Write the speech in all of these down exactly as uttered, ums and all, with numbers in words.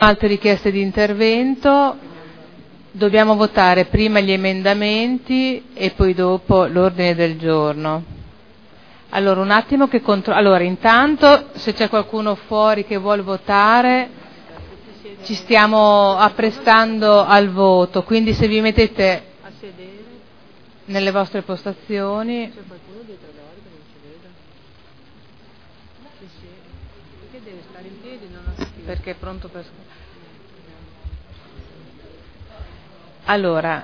Altre richieste di intervento? Dobbiamo votare prima gli emendamenti e poi dopo l'ordine del giorno. Allora, un attimo che contro... Allora, intanto, se c'è qualcuno fuori che vuole votare, ci stiamo apprestando al voto, quindi se vi mettete nelle vostre postazioni... C'è qualcuno dietro le ore che non si vede? Sì, sì. Perché deve stare in piedi? Non ho capito. Perché è pronto per... Allora,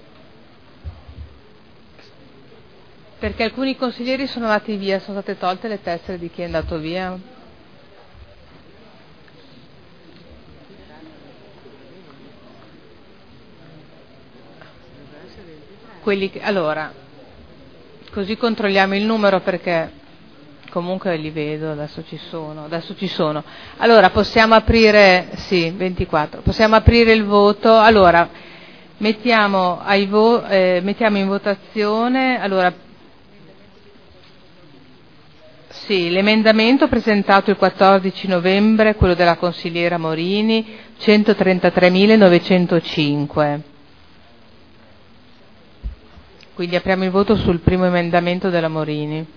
perché alcuni consiglieri sono andati via, sono state tolte le tessere di chi è andato via. Quelli che, allora, così controlliamo il numero perché comunque li vedo, adesso ci sono, adesso ci sono. Allora, possiamo aprire, sì, ventiquattro, possiamo aprire il voto. Allora, mettiamo, ai vo, eh, mettiamo in votazione, allora, sì, l'emendamento presentato il quattordici novembre, quello della consigliera Morini, centotrentatremilanovecentocinque. Quindi apriamo il voto sul primo emendamento della Morini.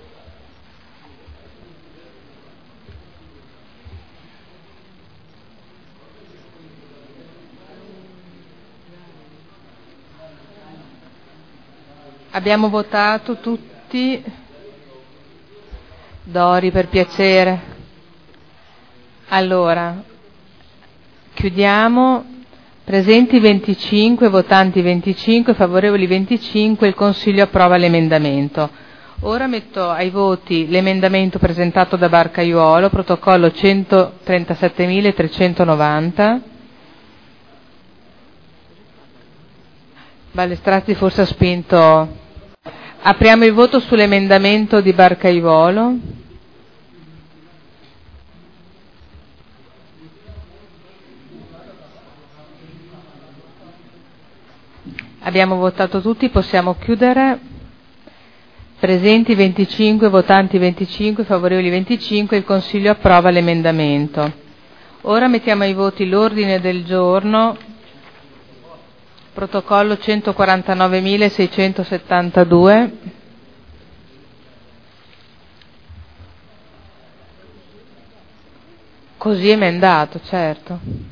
Abbiamo votato tutti? Dori, per piacere. Allora, chiudiamo. Presenti venticinque, votanti venticinque, favorevoli venticinque, il Consiglio approva l'emendamento. Ora metto ai voti l'emendamento presentato da Barcaiuolo, protocollo centotrentasettemila trecentonovanta. Balestrazzi forse ha spinto. Apriamo il voto sull'emendamento di Barcaiuolo. Abbiamo votato tutti, possiamo chiudere. Presenti venticinque, votanti venticinque, favorevoli venticinque, il Consiglio approva l'emendamento. Ora mettiamo ai voti l'ordine del giorno, protocollo centoquarantanovemilaseicentosettantadue. Così emendato, certo.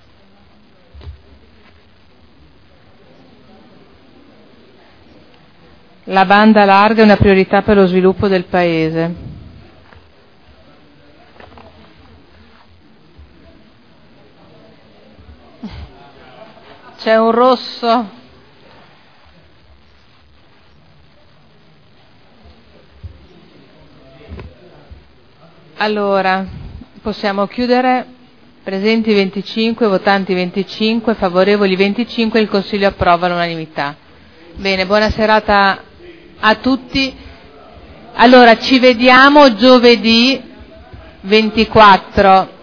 La banda larga è una priorità per lo sviluppo del Paese. C'è un rosso. Allora, possiamo chiudere. Presenti venticinque, votanti venticinque, favorevoli venticinque, il Consiglio approva all'unanimità. Bene, buona serata a tutti. Allora, ci vediamo giovedì ventiquattro